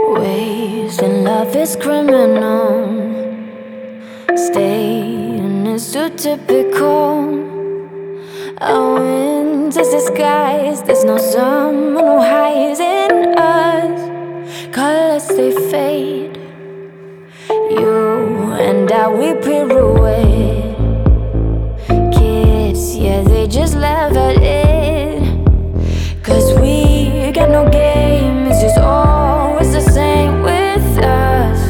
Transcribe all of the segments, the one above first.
Wasting love is criminal. Staying is too typical. Our winter's disguise. There's no summer, no highs in us. Colors they fade. You and I, we pirouette. Kids, yeah, they just laugh at it. 'Cause we got no game. It's just always the same with us.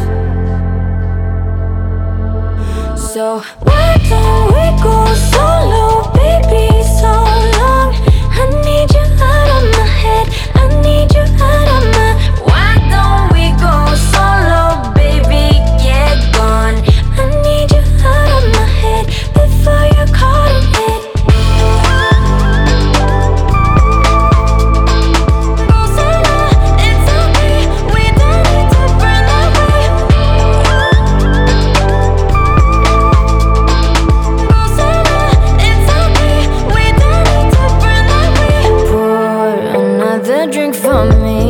So why don't we go solo, baby, so long? I need you out of my head. I need you out of my. Why don't we go solo, baby, get gone? I need you out of my head before you're caught in it. Drink for me.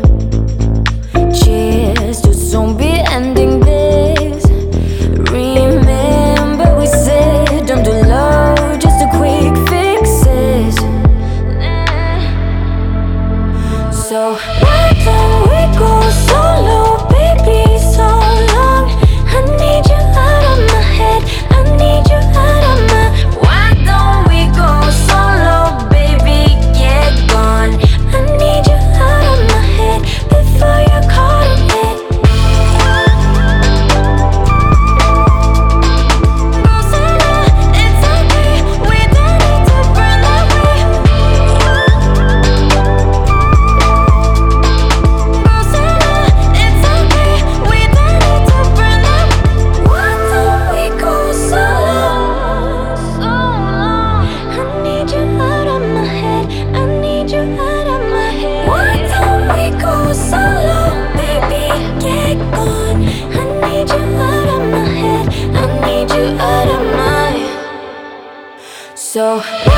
Cheers to zombie ending this. Remember we said don't do love, just the quick fixes. So why don't we go solo, baby, so long? I need you out of my head. I need you out of my. Why don't we go solo, baby, get gone? I need you out of my head before you're caught in it. It's okay, we don't need to burn that way. It's okay, we don't need to burn that. Why don't we go solo? So long. I need you out of my head. I need you out of my head. Why don't we go solo, baby, get gone? I need you out of my head. I need you out of my. So